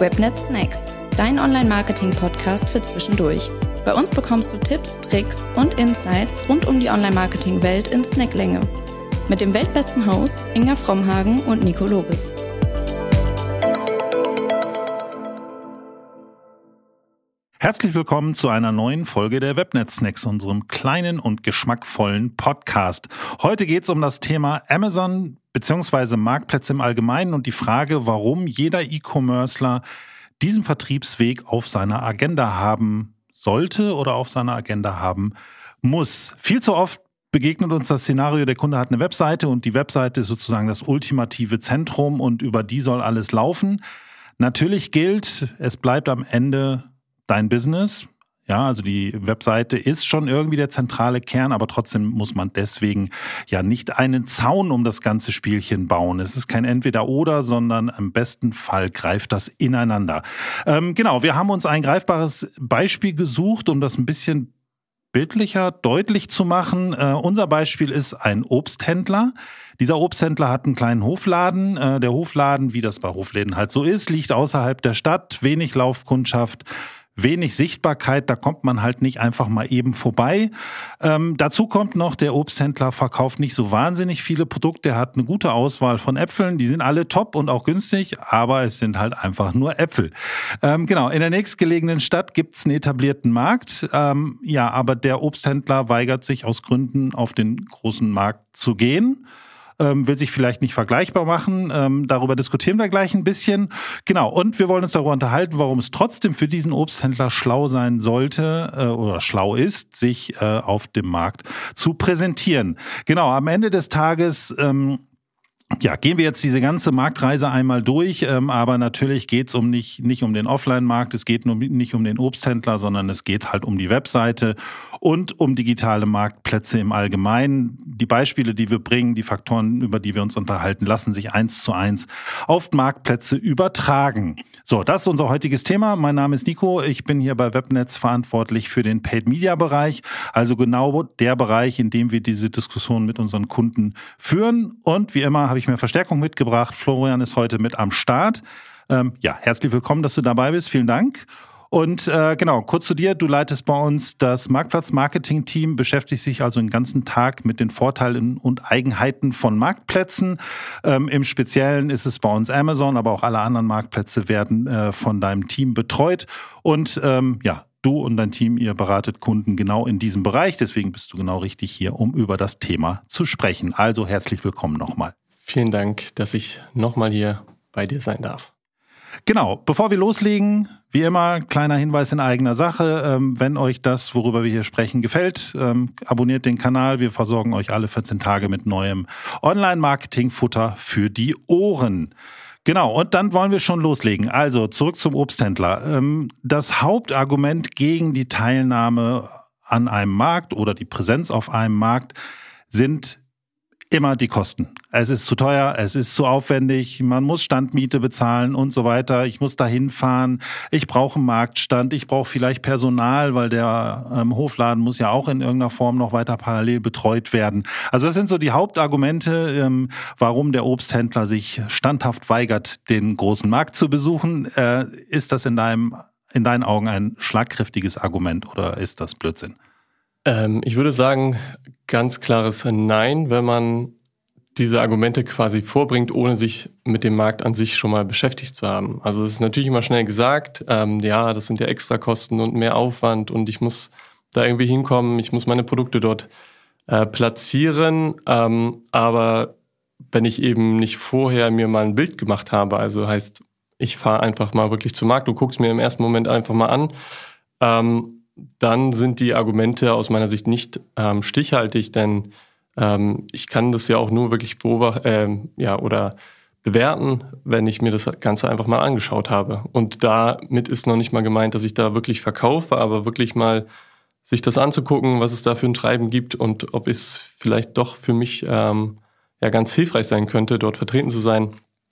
Webnet Snacks, dein Online-Marketing-Podcast für zwischendurch. Bei uns bekommst du Tipps, Tricks und Insights rund um die Online-Marketing-Welt in Snacklänge. Mit dem weltbesten Hosts Inga Frommhagen und Nico Lobes. Herzlich willkommen zu einer neuen Folge der Webnet Snacks, unserem kleinen und geschmackvollen Podcast. Heute geht es um das Thema Amazon bzw. Marktplätze im Allgemeinen und die Frage, warum jeder E-Commercer diesen Vertriebsweg auf seiner Agenda haben sollte oder auf seiner Agenda haben muss. Viel zu oft begegnet uns das Szenario, der Kunde hat eine Webseite und die Webseite ist sozusagen das ultimative Zentrum und über die soll alles laufen. Natürlich gilt, es bleibt am Ende dein Business. Ja, also die Webseite ist schon irgendwie der zentrale Kern, aber trotzdem muss man deswegen ja nicht einen Zaun um das ganze Spielchen bauen. Es ist kein Entweder-Oder, sondern im besten Fall greift das ineinander. Genau, wir haben uns ein greifbares Beispiel gesucht, um das ein bisschen bildlicher deutlich zu machen. Unser Beispiel ist ein Obsthändler. Dieser Obsthändler hat einen kleinen Hofladen. Der Hofladen, wie das bei Hofläden halt so ist, liegt außerhalb der Stadt, wenig Laufkundschaft, wenig Sichtbarkeit, da kommt man halt nicht einfach mal eben vorbei. Dazu kommt noch, der Obsthändler verkauft nicht so wahnsinnig viele Produkte. Er hat eine gute Auswahl von Äpfeln, die sind alle top und auch günstig, aber es sind halt einfach nur Äpfel. Genau, in der nächstgelegenen Stadt gibt's einen etablierten Markt, aber der Obsthändler weigert sich aus Gründen, auf den großen Markt zu gehen. Will sich vielleicht nicht vergleichbar machen. Darüber diskutieren wir gleich ein bisschen. Genau, und wir wollen uns darüber unterhalten, warum es trotzdem für diesen Obsthändler schlau sein sollte oder schlau ist, sich auf dem Markt zu präsentieren. Genau, am Ende des Tages gehen wir jetzt diese ganze Marktreise einmal durch, aber natürlich geht es nicht um den Offline-Markt, es geht nicht um den Obsthändler, sondern es geht halt um die Webseite und um digitale Marktplätze im Allgemeinen. Die Beispiele, die wir bringen, die Faktoren, über die wir uns unterhalten, lassen sich 1:1 auf Marktplätze übertragen. So, das ist unser heutiges Thema. Mein Name ist Nico, ich bin hier bei Webnetz verantwortlich für den Paid-Media-Bereich, also genau der Bereich, in dem wir diese Diskussion mit unseren Kunden führen. Und wie immer habe ich mir Verstärkung mitgebracht. Florian ist heute mit am Start. Herzlich willkommen, dass du dabei bist. Vielen Dank. Und kurz zu dir. Du leitest bei uns das Marktplatz-Marketing-Team, beschäftigst dich also den ganzen Tag mit den Vorteilen und Eigenheiten von Marktplätzen. Im Speziellen ist es bei uns Amazon, aber auch alle anderen Marktplätze werden von deinem Team betreut. Und du und dein Team, ihr beratet Kunden genau in diesem Bereich. Deswegen bist du genau richtig hier, um über das Thema zu sprechen. Also herzlich willkommen nochmal. Vielen Dank, dass ich nochmal hier bei dir sein darf. Genau, bevor wir loslegen, wie immer, kleiner Hinweis in eigener Sache. Wenn euch das, worüber wir hier sprechen, gefällt, abonniert den Kanal. Wir versorgen euch alle 14 Tage mit neuem Online-Marketing-Futter für die Ohren. Genau, und dann wollen wir schon loslegen. Also zurück zum Obsthändler. Das Hauptargument gegen die Teilnahme an einem Markt oder die Präsenz auf einem Markt sind immer die Kosten. Es ist zu teuer, es ist zu aufwendig, man muss Standmiete bezahlen und so weiter. Ich muss dahin fahren, ich brauche einen Marktstand, ich brauche vielleicht Personal, weil der Hofladen muss ja auch in irgendeiner Form noch weiter parallel betreut werden. Also das sind so die Hauptargumente, warum der Obsthändler sich standhaft weigert, den großen Markt zu besuchen. Ist das in deinen Augen ein schlagkräftiges Argument oder ist das Blödsinn? Ich würde sagen, ganz klares Nein, wenn man diese Argumente quasi vorbringt, ohne sich mit dem Markt an sich schon mal beschäftigt zu haben. Also es ist natürlich immer schnell gesagt, das sind ja Extrakosten und mehr Aufwand und ich muss da irgendwie hinkommen, ich muss meine Produkte dort platzieren, aber wenn ich eben nicht vorher mir mal ein Bild gemacht habe, also heißt, ich fahre einfach mal wirklich zum Markt, du guckst mir im ersten Moment einfach mal an, dann sind die Argumente aus meiner Sicht nicht stichhaltig, denn ich kann das ja auch nur wirklich beobachten oder bewerten, wenn ich mir das Ganze einfach mal angeschaut habe. Und damit ist noch nicht mal gemeint, dass ich da wirklich verkaufe, aber wirklich mal sich das anzugucken, was es da für ein Treiben gibt und ob es vielleicht doch für mich ganz hilfreich sein könnte, dort vertreten zu sein.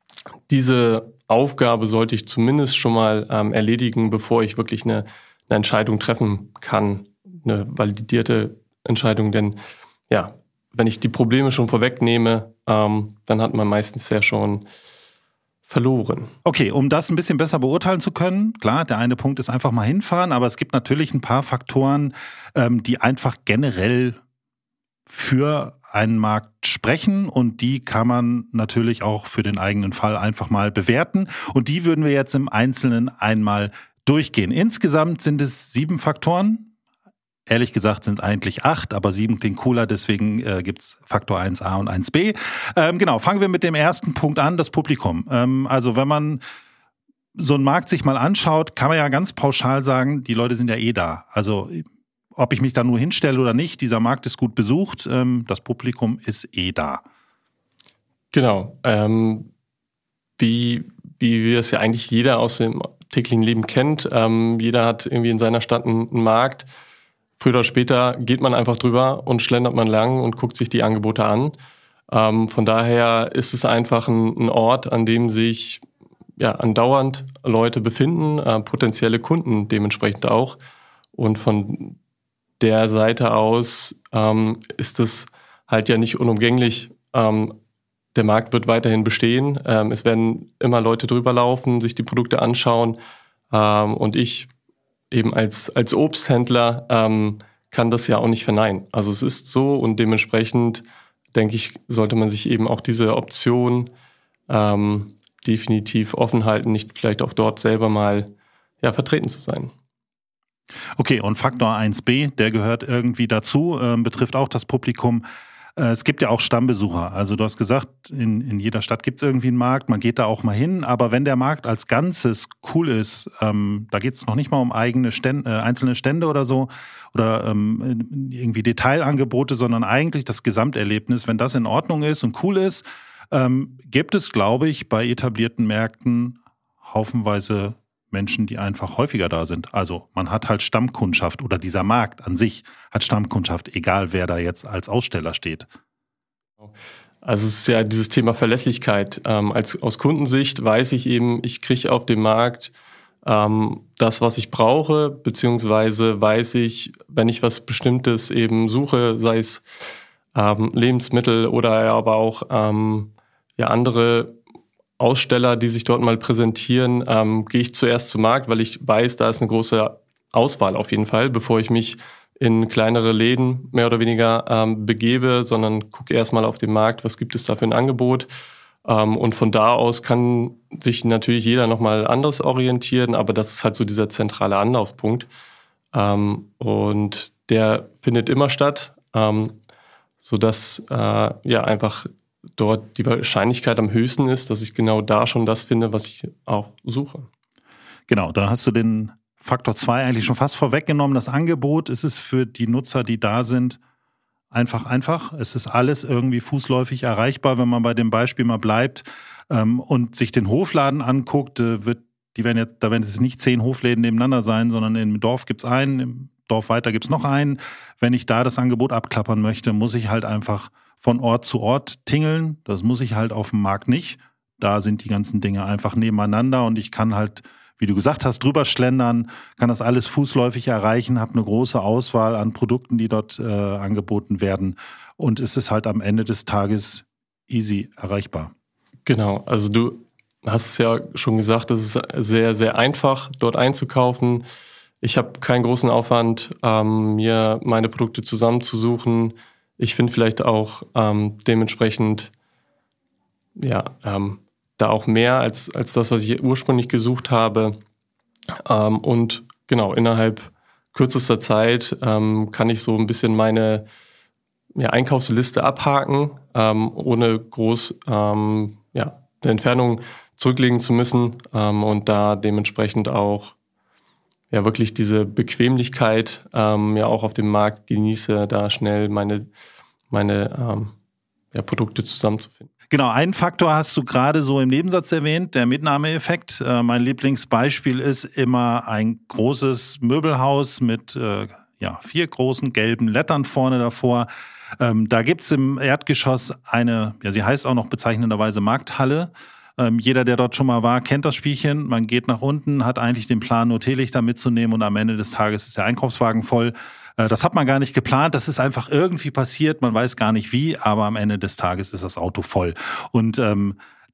Diese Aufgabe sollte ich zumindest schon mal erledigen, bevor ich wirklich eine Entscheidung treffen kann, eine validierte Entscheidung, denn wenn ich die Probleme schon vorwegnehme, dann hat man meistens ja schon verloren. Okay, um das ein bisschen besser beurteilen zu können, klar, der eine Punkt ist einfach mal hinfahren, aber es gibt natürlich ein paar Faktoren, die einfach generell für einen Markt sprechen und die kann man natürlich auch für den eigenen Fall einfach mal bewerten und die würden wir jetzt im Einzelnen einmal durchgehen. Insgesamt sind es 7 Faktoren. Ehrlich gesagt sind es eigentlich 8, aber 7 klingt cooler, deswegen gibt es Faktor 1a und 1b. Genau, fangen wir mit dem ersten Punkt an, das Publikum. Also wenn man so einen Markt sich mal anschaut, kann man ja ganz pauschal sagen, die Leute sind ja eh da. Also ob ich mich da nur hinstelle oder nicht, dieser Markt ist gut besucht, das Publikum ist eh da. Genau, wie wir es ja eigentlich jeder aus dem täglichen Leben kennt, jeder hat irgendwie in seiner Stadt einen Markt. Früher oder später geht man einfach drüber und schlendert man lang und guckt sich die Angebote an. Von daher ist es einfach ein Ort, an dem sich andauernd Leute befinden, potenzielle Kunden dementsprechend auch. Und von der Seite aus ist es halt ja nicht unumgänglich. Der Markt wird weiterhin bestehen. Es werden immer Leute drüber laufen, sich die Produkte anschauen. Und ich eben als Obsthändler kann das ja auch nicht verneinen. Also es ist so und dementsprechend, denke ich, sollte man sich eben auch diese Option definitiv offen halten, nicht vielleicht auch dort selber mal vertreten zu sein. Okay, und Faktor 1b, der gehört irgendwie dazu, betrifft auch das Publikum. Es gibt ja auch Stammbesucher. Also du hast gesagt, in jeder Stadt gibt es irgendwie einen Markt, man geht da auch mal hin. Aber wenn der Markt als Ganzes cool ist, da geht es noch nicht mal um eigene einzelne Stände oder so oder irgendwie Detailangebote, sondern eigentlich das Gesamterlebnis. Wenn das in Ordnung ist und cool ist, gibt es, glaube ich, bei etablierten Märkten haufenweise Menschen, die einfach häufiger da sind. Also man hat halt Stammkundschaft oder dieser Markt an sich hat Stammkundschaft, egal wer da jetzt als Aussteller steht. Also es ist ja dieses Thema Verlässlichkeit. Aus Kundensicht weiß ich eben, ich kriege auf dem Markt das, was ich brauche, beziehungsweise weiß ich, wenn ich was Bestimmtes eben suche, sei es Lebensmittel oder aber auch andere Aussteller, die sich dort mal präsentieren, gehe ich zuerst zum Markt, weil ich weiß, da ist eine große Auswahl auf jeden Fall, bevor ich mich in kleinere Läden mehr oder weniger begebe, sondern gucke erstmal auf den Markt, was gibt es da für ein Angebot. Und von da aus kann sich natürlich jeder nochmal anderes orientieren, aber das ist halt so dieser zentrale Anlaufpunkt. Und der findet immer statt, sodass einfach dort die Wahrscheinlichkeit am höchsten ist, dass ich genau da schon das finde, was ich auch suche. Genau, da hast du den Faktor 2 eigentlich schon fast vorweggenommen. Das Angebot ist es für die Nutzer, die da sind, einfach. Es ist alles irgendwie fußläufig erreichbar, wenn man bei dem Beispiel mal bleibt und sich den Hofladen anguckt, da werden es nicht 10 Hofläden nebeneinander sein, sondern im Dorf gibt es einen, im Dorf weiter gibt es noch einen. Wenn ich da das Angebot abklappern möchte, muss ich halt einfach von Ort zu Ort tingeln. Das muss ich halt auf dem Markt nicht. Da sind die ganzen Dinge einfach nebeneinander und ich kann halt, wie du gesagt hast, drüber schlendern, kann das alles fußläufig erreichen, habe eine große Auswahl an Produkten, die dort angeboten werden und es ist halt am Ende des Tages easy erreichbar. Genau, also du hast es ja schon gesagt, es ist sehr, sehr einfach, dort einzukaufen. Ich habe keinen großen Aufwand, mir meine Produkte zusammenzusuchen. Ich finde vielleicht auch dementsprechend da auch mehr als das, was ich ursprünglich gesucht habe. Und genau, innerhalb kürzester Zeit kann ich so ein bisschen meine Einkaufsliste abhaken, ohne groß eine Entfernung zurücklegen zu müssen und da dementsprechend auch wirklich diese Bequemlichkeit auch auf dem Markt genieße, da schnell meine Produkte zusammenzufinden. Genau, einen Faktor hast du gerade so im Nebensatz erwähnt, der Mitnahmeeffekt. Mein Lieblingsbeispiel ist immer ein großes Möbelhaus mit 4 großen gelben Lettern vorne davor. Da gibt's im Erdgeschoss sie heißt auch noch bezeichnenderweise Markthalle. Jeder, der dort schon mal war, kennt das Spielchen. Man geht nach unten, hat eigentlich den Plan, nur Teelichter mitzunehmen und am Ende des Tages ist der Einkaufswagen voll. Das hat man gar nicht geplant, das ist einfach irgendwie passiert, man weiß gar nicht wie, aber am Ende des Tages ist das Auto voll. Und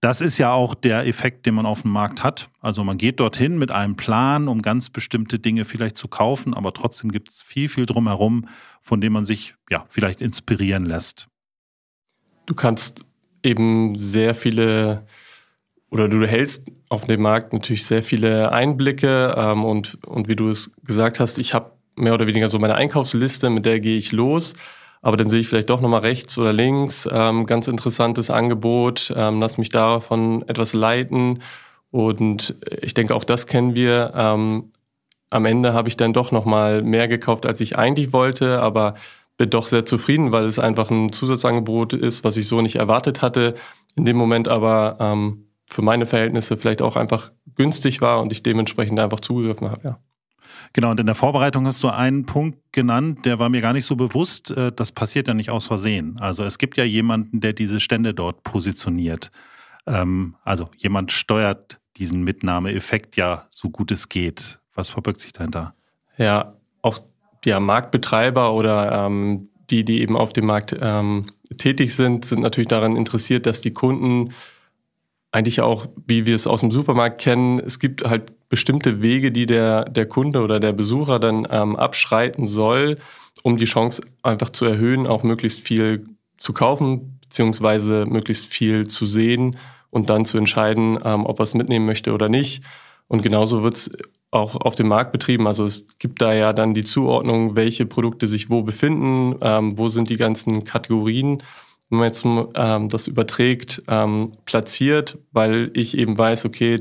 das ist ja auch der Effekt, den man auf dem Markt hat. Also man geht dorthin mit einem Plan, um ganz bestimmte Dinge vielleicht zu kaufen, aber trotzdem gibt es viel, viel drumherum, von dem man sich ja vielleicht inspirieren lässt. Du kannst eben sehr viele, oder du hältst auf dem Markt natürlich sehr viele Einblicke und wie du es gesagt hast, ich habe mehr oder weniger so meine Einkaufsliste, mit der gehe ich los. Aber dann sehe ich vielleicht doch nochmal rechts oder links, ganz interessantes Angebot, lass mich davon etwas leiten. Und ich denke, auch das kennen wir. Am Ende habe ich dann doch nochmal mehr gekauft, als ich eigentlich wollte, aber bin doch sehr zufrieden, weil es einfach ein Zusatzangebot ist, was ich so nicht erwartet hatte. In dem Moment aber für meine Verhältnisse vielleicht auch einfach günstig war und ich dementsprechend einfach zugegriffen habe, ja. Genau, und in der Vorbereitung hast du einen Punkt genannt, der war mir gar nicht so bewusst. Das passiert ja nicht aus Versehen. Also es gibt ja jemanden, der diese Stände dort positioniert. Also jemand steuert diesen Mitnahmeeffekt ja so gut es geht. Was verbirgt sich dahinter? Ja, auch Marktbetreiber oder die eben auf dem Markt tätig sind natürlich daran interessiert, dass die Kunden eigentlich auch, wie wir es aus dem Supermarkt kennen, es gibt halt bestimmte Wege, die der Kunde oder der Besucher dann abschreiten soll, um die Chance einfach zu erhöhen, auch möglichst viel zu kaufen, beziehungsweise möglichst viel zu sehen und dann zu entscheiden, ob er es mitnehmen möchte oder nicht. Und genauso wird es auch auf dem Markt betrieben. Also es gibt da ja dann die Zuordnung, welche Produkte sich wo befinden, wo sind die ganzen Kategorien, wenn man jetzt das überträgt, platziert, weil ich eben weiß, okay,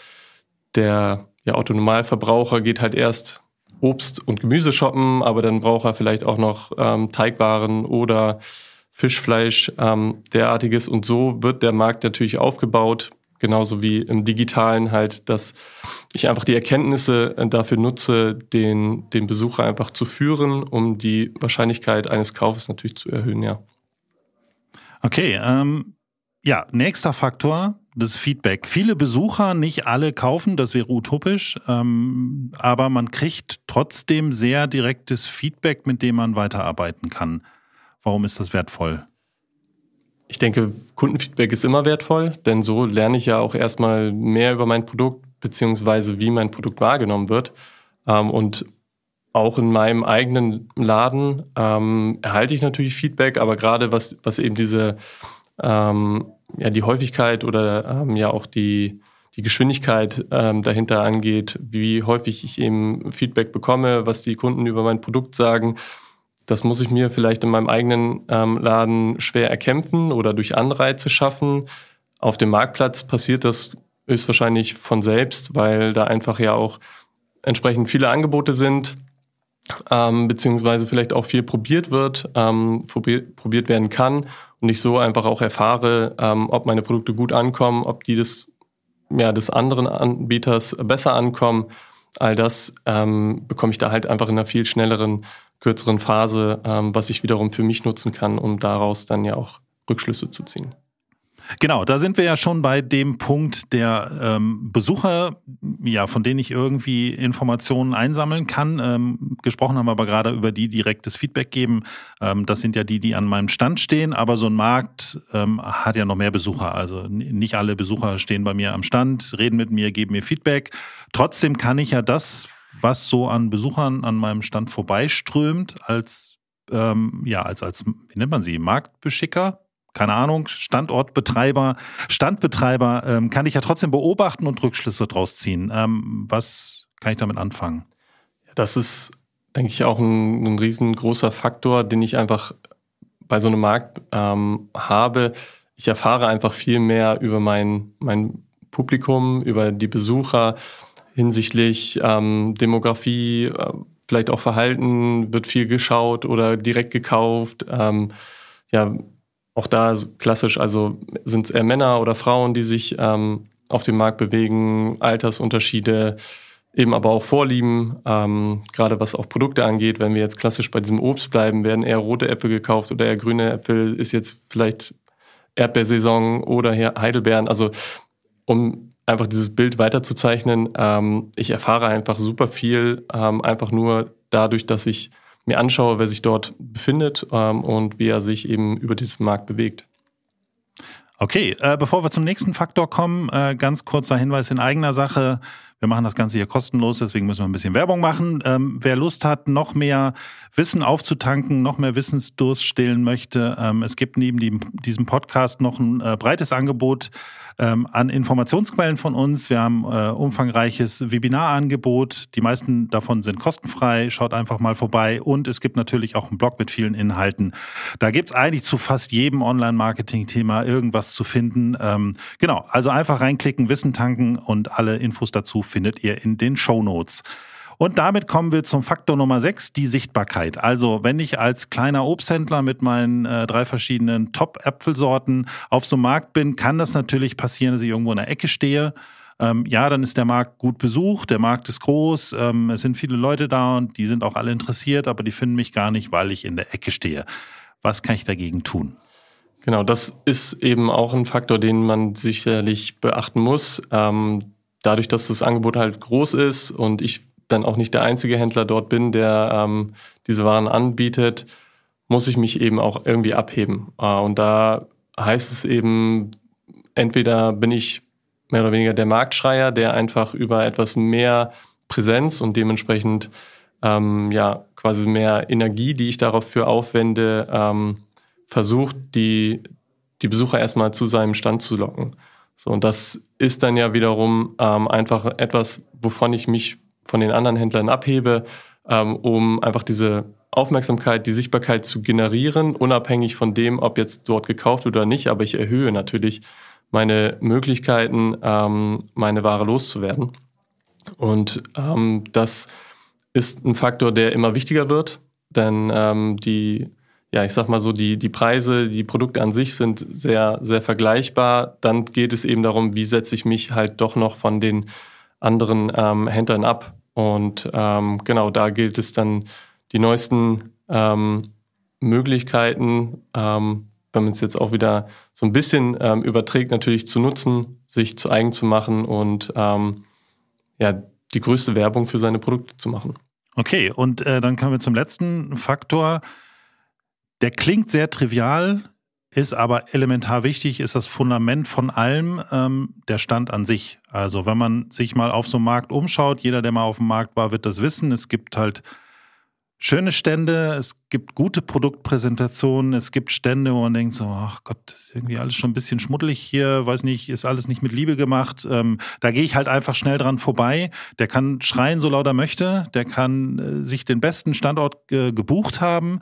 der Autonormalverbraucher geht halt erst Obst und Gemüse shoppen, aber dann braucht er vielleicht auch noch Teigwaren oder Fischfleisch, derartiges. Und so wird der Markt natürlich aufgebaut, genauso wie im Digitalen halt, dass ich einfach die Erkenntnisse dafür nutze, den Besucher einfach zu führen, um die Wahrscheinlichkeit eines Kaufes natürlich zu erhöhen, ja. Okay, nächster Faktor, das Feedback. Viele Besucher, nicht alle kaufen, das wäre utopisch, aber man kriegt trotzdem sehr direktes Feedback, mit dem man weiterarbeiten kann. Warum ist das wertvoll? Ich denke, Kundenfeedback ist immer wertvoll, denn so lerne ich ja auch erstmal mehr über mein Produkt, beziehungsweise wie mein Produkt wahrgenommen wird. Und auch in meinem eigenen Laden erhalte ich natürlich Feedback, aber gerade was eben diese die Häufigkeit oder auch die Geschwindigkeit dahinter angeht, wie häufig ich eben Feedback bekomme, was die Kunden über mein Produkt sagen, das muss ich mir vielleicht in meinem eigenen Laden schwer erkämpfen oder durch Anreize schaffen. Auf dem Marktplatz passiert das höchstwahrscheinlich von selbst, weil da einfach ja auch entsprechend viele Angebote sind, beziehungsweise vielleicht auch viel probiert wird, probiert werden kann und ich so einfach auch erfahre, ob meine Produkte gut ankommen, ob die des anderen Anbieters besser ankommen. All das bekomme ich da halt einfach in einer viel schnelleren, kürzeren Phase, was ich wiederum für mich nutzen kann, um daraus dann ja auch Rückschlüsse zu ziehen. Genau, da sind wir ja schon bei dem Punkt der Besucher, ja, von denen ich irgendwie Informationen einsammeln kann. Gesprochen haben wir aber gerade über die direktes Feedback geben. Das sind ja die an meinem Stand stehen, aber so ein Markt hat ja noch mehr Besucher. Also nicht alle Besucher stehen bei mir am Stand, reden mit mir, geben mir Feedback. Trotzdem kann ich ja das, was so an Besuchern an meinem Stand vorbeiströmt, als wie nennt man sie, Marktbeschicker? Keine Ahnung, Standbetreiber, kann ich ja trotzdem beobachten und Rückschlüsse draus ziehen. Was kann ich damit anfangen? Das ist, denke ich, auch ein riesengroßer Faktor, den ich einfach bei so einem Markt habe. Ich erfahre einfach viel mehr über mein Publikum, über die Besucher hinsichtlich Demografie, vielleicht auch Verhalten, wird viel geschaut oder direkt gekauft. Auch da klassisch, also sind es eher Männer oder Frauen, die sich auf dem Markt bewegen, Altersunterschiede, eben aber auch Vorlieben, gerade was auch Produkte angeht. Wenn wir jetzt klassisch bei diesem Obst bleiben, werden eher rote Äpfel gekauft oder eher grüne Äpfel, ist jetzt vielleicht Erdbeersaison oder Heidelbeeren. Also um einfach dieses Bild weiterzuzeichnen, ich erfahre einfach super viel, einfach nur dadurch, dass ich mir anschaue, wer sich dort befindet und wie er sich eben über diesen Markt bewegt. Okay, bevor wir zum nächsten Faktor kommen, ganz kurzer Hinweis in eigener Sache. Wir machen das Ganze hier kostenlos, deswegen müssen wir ein bisschen Werbung machen. Wer Lust hat, noch mehr Wissen aufzutanken, noch mehr Wissensdurst stillen möchte, es gibt neben diesem Podcast noch ein breites Angebot an Informationsquellen von uns. Wir haben umfangreiches Webinarangebot. Die meisten davon sind kostenfrei. Schaut einfach mal vorbei. Und es gibt natürlich auch einen Blog mit vielen Inhalten. Da gibt's eigentlich zu fast jedem Online-Marketing-Thema irgendwas zu finden. Genau, also einfach reinklicken, Wissen tanken und alle Infos dazu findet ihr in den Shownotes. Und damit kommen wir zum Faktor Nummer 6, die Sichtbarkeit. Also wenn ich als kleiner Obsthändler mit meinen 3 verschiedenen Top-Äpfelsorten auf so einem Markt bin, kann das natürlich passieren, dass ich irgendwo in der Ecke stehe. Ja, dann ist der Markt gut besucht, der Markt ist groß, es sind viele Leute da und die sind auch alle interessiert, aber die finden mich gar nicht, weil ich in der Ecke stehe. Was kann ich dagegen tun? Genau, das ist eben auch ein Faktor, den man sicherlich beachten muss. Dadurch, dass das Angebot halt groß ist und ich dann auch nicht der einzige Händler dort bin, der diese Waren anbietet, muss ich mich eben auch irgendwie abheben. Und da heißt es eben, entweder bin ich mehr oder weniger der Marktschreier, der einfach über etwas mehr Präsenz und dementsprechend quasi mehr Energie, die ich dafür aufwende, versucht, die Besucher erstmal zu seinem Stand zu locken. So, und das ist dann ja wiederum einfach etwas, wovon ich mich von den anderen Händlern abhebe, um einfach diese Aufmerksamkeit, die Sichtbarkeit zu generieren, unabhängig von dem, ob jetzt dort gekauft wird oder nicht. Aber ich erhöhe natürlich meine Möglichkeiten, meine Ware loszuwerden. Und das ist ein Faktor, der immer wichtiger wird, denn die Preise, die Produkte an sich sind sehr, sehr vergleichbar. Dann geht es eben darum, wie setze ich mich halt doch noch von den anderen Händlern ab. Und genau, da gilt es dann, die neuesten Möglichkeiten, wenn man es jetzt auch wieder so ein bisschen überträgt, natürlich zu nutzen, sich zu eigen zu machen und die größte Werbung für seine Produkte zu machen. Okay, und dann kommen wir zum letzten Faktor. Der klingt sehr trivial, ist aber elementar wichtig, ist das Fundament von allem, der Stand an sich. Also wenn man sich mal auf so einem Markt umschaut, jeder, der mal auf dem Markt war, wird das wissen. Es gibt halt schöne Stände, es gibt gute Produktpräsentationen, es gibt Stände, wo man denkt so, ach Gott, ist irgendwie alles schon ein bisschen schmuddelig hier, weiß nicht, ist alles nicht mit Liebe gemacht. Da gehe ich halt einfach schnell dran vorbei. Der kann schreien, so laut er möchte, der kann sich den besten Standort gebucht haben.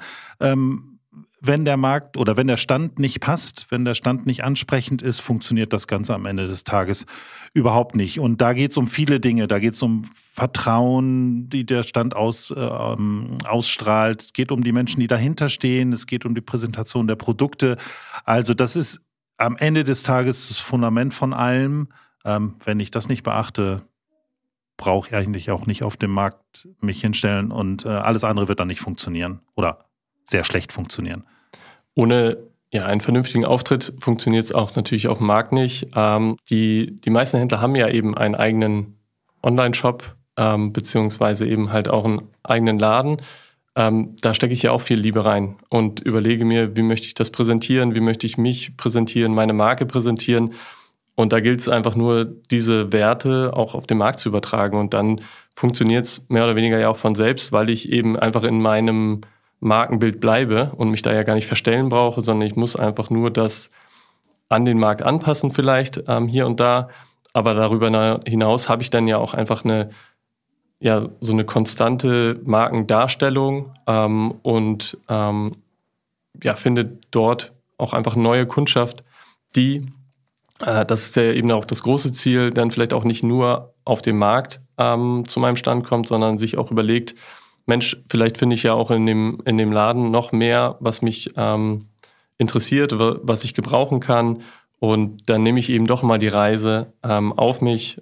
Wenn der Markt oder wenn der Stand nicht passt, wenn der Stand nicht ansprechend ist, funktioniert das Ganze am Ende des Tages überhaupt nicht. Und da geht es um viele Dinge. Da geht es um Vertrauen, die der Stand ausstrahlt. Es geht um die Menschen, die dahinter stehen. Es geht um die Präsentation der Produkte. Also das ist am Ende des Tages das Fundament von allem. Wenn ich das nicht beachte, brauche ich eigentlich auch nicht auf dem Markt mich hinstellen und alles andere wird dann nicht funktionieren oder sehr schlecht funktionieren. Ohne einen vernünftigen Auftritt funktioniert es auch natürlich auf dem Markt nicht. Die meisten Händler haben ja eben einen eigenen Online-Shop, beziehungsweise eben halt auch einen eigenen Laden. Da stecke ich ja auch viel Liebe rein und überlege mir, wie möchte ich das präsentieren, wie möchte ich mich präsentieren, meine Marke präsentieren. Und da gilt es einfach nur, diese Werte auch auf den Markt zu übertragen. Und dann funktioniert es mehr oder weniger ja auch von selbst, weil ich eben einfach in meinem Markenbild bleibe und mich da ja gar nicht verstellen brauche, sondern ich muss einfach nur das an den Markt anpassen vielleicht hier und da. Aber darüber hinaus habe ich dann ja auch einfach so eine konstante Markendarstellung und finde dort auch einfach neue Kundschaft, die, das ist ja eben auch das große Ziel, dann vielleicht auch nicht nur auf dem Markt zu meinem Stand kommt, sondern sich auch überlegt, Mensch, vielleicht finde ich ja auch in dem Laden noch mehr, was mich interessiert, was ich gebrauchen kann. Und dann nehme ich eben doch mal die Reise auf mich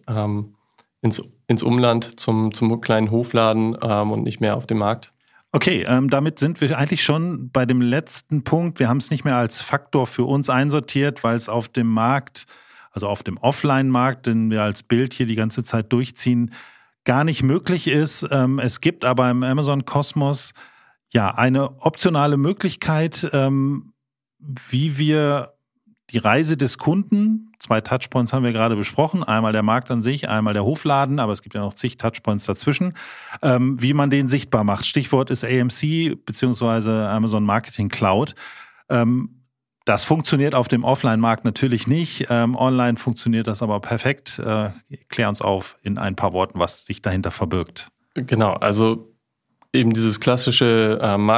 ins Umland zum kleinen Hofladen und nicht mehr auf dem Markt. Okay, damit sind wir eigentlich schon bei dem letzten Punkt. Wir haben es nicht mehr als Faktor für uns einsortiert, weil es auf dem Markt, also auf dem Offline-Markt, den wir als Bild hier die ganze Zeit durchziehen, gar nicht möglich ist. Es gibt aber im Amazon-Kosmos eine optionale Möglichkeit, wie wir die Reise des Kunden, 2 Touchpoints haben wir gerade besprochen, einmal der Markt an sich, einmal der Hofladen, aber es gibt ja noch zig Touchpoints dazwischen, wie man den sichtbar macht. Stichwort ist AMC bzw. Amazon Marketing Cloud. Das funktioniert auf dem Offline-Markt natürlich nicht. Online funktioniert das aber perfekt. Klär uns auf in ein paar Worten, was sich dahinter verbirgt. Genau, also eben dieses klassische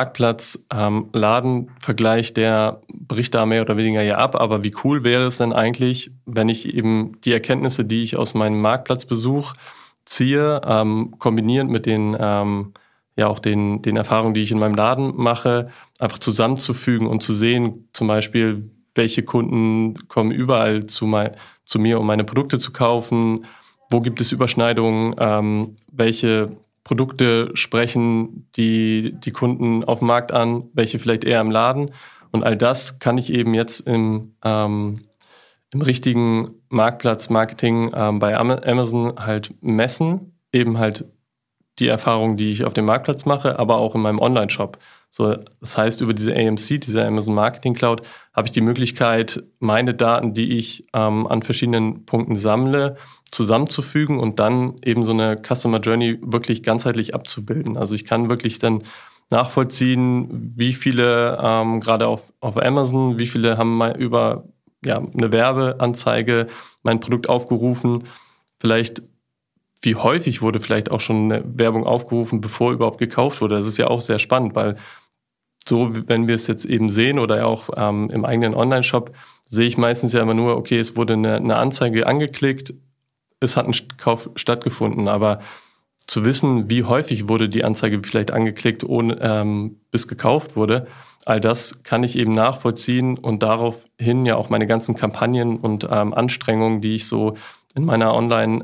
Marktplatz-Laden-Vergleich, der bricht da mehr oder weniger ja ab. Aber wie cool wäre es denn eigentlich, wenn ich eben die Erkenntnisse, die ich aus meinem Marktplatzbesuch ziehe, kombinierend mit den auch den Erfahrungen, die ich in meinem Laden mache, einfach zusammenzufügen und zu sehen, zum Beispiel, welche Kunden kommen überall zu mir, um meine Produkte zu kaufen, wo gibt es Überschneidungen, welche Produkte sprechen die Kunden auf dem Markt an, welche vielleicht eher im Laden. Und all das kann ich eben jetzt im richtigen Marktplatz-Marketing bei Amazon halt messen, eben halt die Erfahrungen, die ich auf dem Marktplatz mache, aber auch in meinem Online-Shop. So, das heißt, über diese AMC, diese Amazon Marketing Cloud, habe ich die Möglichkeit, meine Daten, die ich an verschiedenen Punkten sammle, zusammenzufügen und dann eben so eine Customer Journey wirklich ganzheitlich abzubilden. Also ich kann wirklich dann nachvollziehen, wie viele gerade auf Amazon, wie viele haben mal über eine Werbeanzeige mein Produkt aufgerufen, vielleicht wie häufig wurde vielleicht auch schon eine Werbung aufgerufen, bevor überhaupt gekauft wurde. Das ist ja auch sehr spannend, weil so, wenn wir es jetzt eben sehen oder auch im eigenen Online-Shop, sehe ich meistens ja immer nur, okay, es wurde eine Anzeige angeklickt, es hat ein Kauf stattgefunden, aber zu wissen, wie häufig wurde die Anzeige vielleicht angeklickt, ohne bis gekauft wurde, all das kann ich eben nachvollziehen und daraufhin ja auch meine ganzen Kampagnen und Anstrengungen, die ich so in meiner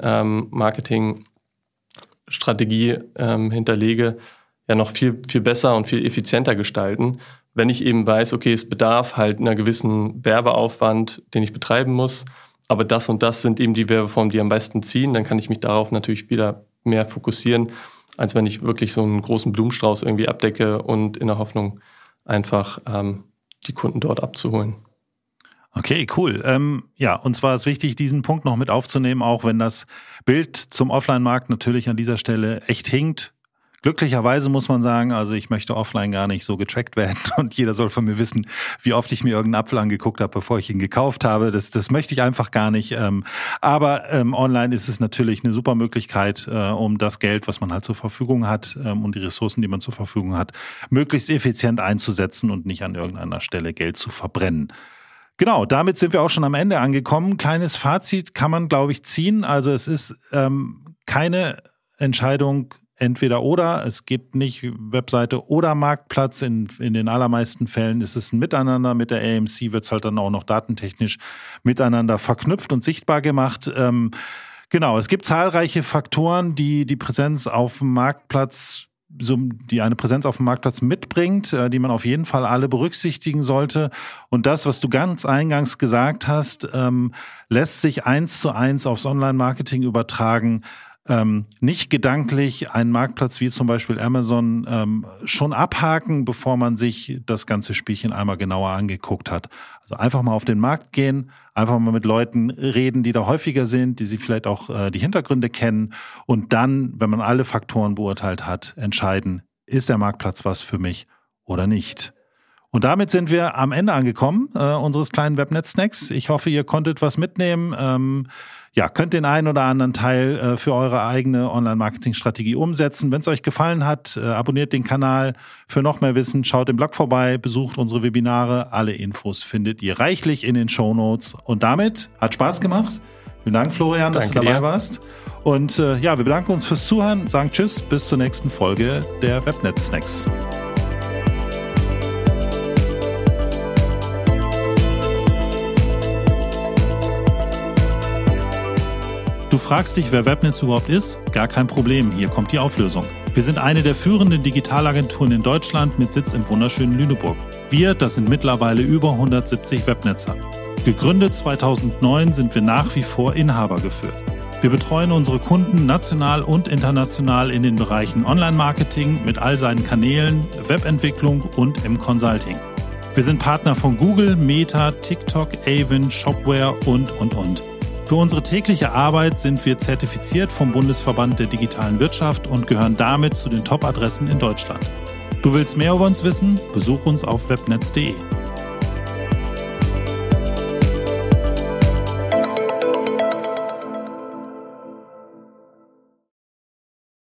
Online-Marketing-Strategie hinterlege, ja noch viel, viel besser und viel effizienter gestalten. Wenn ich eben weiß, okay, es bedarf halt einer gewissen Werbeaufwand, den ich betreiben muss, aber das und das sind eben die Werbeformen, die am besten ziehen, dann kann ich mich darauf natürlich wieder mehr fokussieren, als wenn ich wirklich so einen großen Blumenstrauß irgendwie abdecke und in der Hoffnung einfach die Kunden dort abzuholen. Okay, cool. Uns war es wichtig, diesen Punkt noch mit aufzunehmen, auch wenn das Bild zum Offline-Markt natürlich an dieser Stelle echt hinkt. Glücklicherweise muss man sagen, also ich möchte offline gar nicht so getrackt werden und jeder soll von mir wissen, wie oft ich mir irgendeinen Apfel angeguckt habe, bevor ich ihn gekauft habe. Das möchte ich einfach gar nicht. Aber online ist es natürlich eine super Möglichkeit, um das Geld, was man halt zur Verfügung hat und die Ressourcen, die man zur Verfügung hat, möglichst effizient einzusetzen und nicht an irgendeiner Stelle Geld zu verbrennen. Genau, damit sind wir auch schon am Ende angekommen. Kleines Fazit kann man, glaube ich, ziehen. Also es ist keine Entscheidung entweder oder. Es gibt nicht Webseite oder Marktplatz. In den allermeisten Fällen ist es ein Miteinander. Mit der AMC wird es halt dann auch noch datentechnisch miteinander verknüpft und sichtbar gemacht. Genau, es gibt zahlreiche Faktoren, die Präsenz auf dem Marktplatz die eine Präsenz auf dem Marktplatz mitbringt, die man auf jeden Fall alle berücksichtigen sollte. Und das, was du ganz eingangs gesagt hast, lässt sich 1:1 aufs Online-Marketing übertragen. Nicht gedanklich einen Marktplatz wie zum Beispiel Amazon schon abhaken, bevor man sich das ganze Spielchen einmal genauer angeguckt hat. Also einfach mal auf den Markt gehen, einfach mal mit Leuten reden, die da häufiger sind, die sie vielleicht auch die Hintergründe kennen und dann, wenn man alle Faktoren beurteilt hat, entscheiden, ist der Marktplatz was für mich oder nicht. Und damit sind wir am Ende angekommen unseres kleinen Webnet-Snacks. Ich hoffe, ihr konntet was mitnehmen. Könnt den einen oder anderen Teil für eure eigene Online-Marketing-Strategie umsetzen. Wenn es euch gefallen hat, abonniert den Kanal. Für noch mehr Wissen schaut im Blog vorbei, besucht unsere Webinare. Alle Infos findet ihr reichlich in den Shownotes. Und damit hat Spaß gemacht. Vielen Dank, Florian, dass du dabei warst. Und wir bedanken uns fürs Zuhören, sagen Tschüss, bis zur nächsten Folge der Webnet-Snacks. Du fragst dich, wer Webnetz überhaupt ist? Gar kein Problem, hier kommt die Auflösung. Wir sind eine der führenden Digitalagenturen in Deutschland mit Sitz im wunderschönen Lüneburg. Wir, das sind mittlerweile über 170 Webnetzer. Gegründet 2009 sind wir nach wie vor Inhaber geführt. Wir betreuen unsere Kunden national und international in den Bereichen Online-Marketing mit all seinen Kanälen, Webentwicklung und im Consulting. Wir sind Partner von Google, Meta, TikTok, Avon, Shopware und. Für unsere tägliche Arbeit sind wir zertifiziert vom Bundesverband der digitalen Wirtschaft und gehören damit zu den Top-Adressen in Deutschland. Du willst mehr über uns wissen? Besuch uns auf webnetz.de.